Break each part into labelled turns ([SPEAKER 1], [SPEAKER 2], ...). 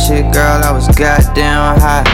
[SPEAKER 1] shit, girl, I was goddamn hot.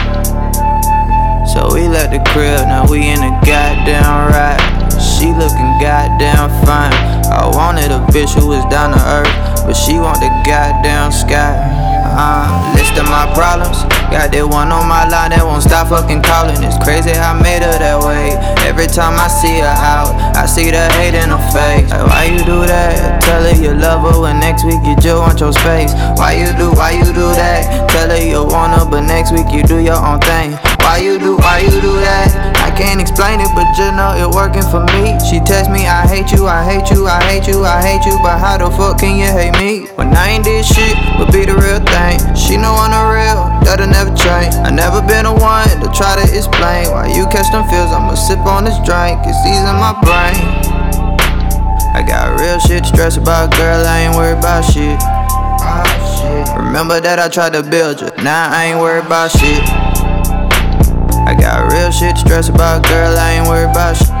[SPEAKER 1] So we left the crib, now we in the goddamn ride. She looking goddamn fine. I wanted a bitch who was down to earth, but she want the goddamn sky. List of my problems. Got that one on my line that won't stop fucking calling. It's crazy how I made her that way. Every time I see her out, I see the hate in her face. Like, why you do that? Tell her you love her when next week you just want your space. Why you do that? Tell her you want her, but next week you do your own thing. Why you do that? I can't explain it, but just know it working for me. She text me, I hate you, I hate you, I hate you, I hate you. But how the fuck can you hate me? When I ain't did shit, but be the real thing. She know I'm the real, that'll never change. I never been the one to try to explain why you catch them feels. I'ma sip on this drink, it's easing my brain. I got real shit to stress about, girl, I ain't worried about shit. Remember that I tried to build you, now I ain't worried about shit. I got real shit to stress about, girl, I ain't worried about shit.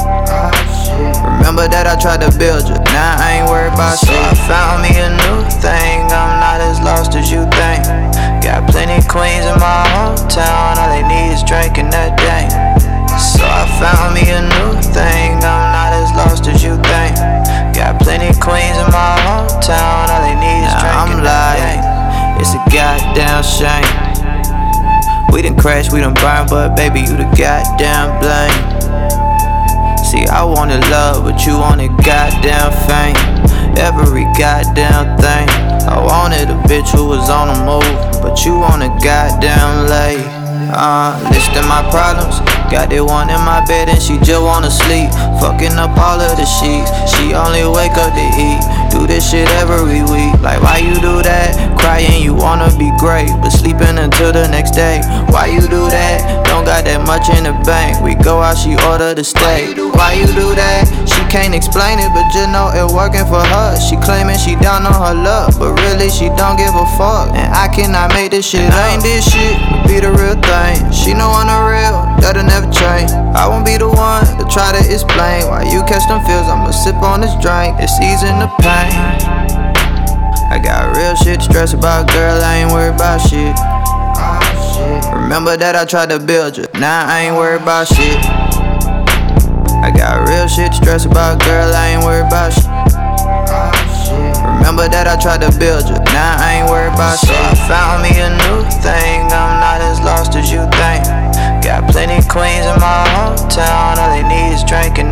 [SPEAKER 1] Remember that I tried to build you, now I ain't worried about shit. So I found me a new thing, I'm not as lost as you think. Got plenty queens in my hometown, all they need is drinking that thing. So I found me a new thing, I'm not as lost as you think. Got plenty queens in my hometown, all they need is drinking that thing. It's a goddamn shame. We done crashed, we done burned, but baby, you the goddamn blame. See, I wanted love, but you wanted goddamn fame. Every goddamn thing. I wanted a bitch who was on the move, but you wanted goddamn lay. Listing my problems. Got that one in my bed and she just wanna sleep. Fucking up all of the sheets. She only wake up to eat. Do this shit every week. Like, why you do that? Crying, you wanna be great, but sleeping until the next day. Why you do that? Don't got that much in the bank. We go out, she order the steak. Why you do that? She can't explain it, but just know it working for her. She claiming she down on her luck, but really she don't give a fuck. And I cannot make this shit. I ain't this shit, but be the real thing. She know I'm the real, that'll never change. I won't be the one to try to explain why you catch them feels. I'ma sip on this drink, it's easing the pain. I got real shit to stress about, girl, I ain't worried about shit. Remember that I tried to build you, now I ain't worried about shit. I got real shit to stress about, girl, I ain't worried about shit. Remember that I tried to build you, now I ain't worried about shit. So I found me a new thing, I'm not as lost as you think. Got plenty queens in my hometown, all they need is drinking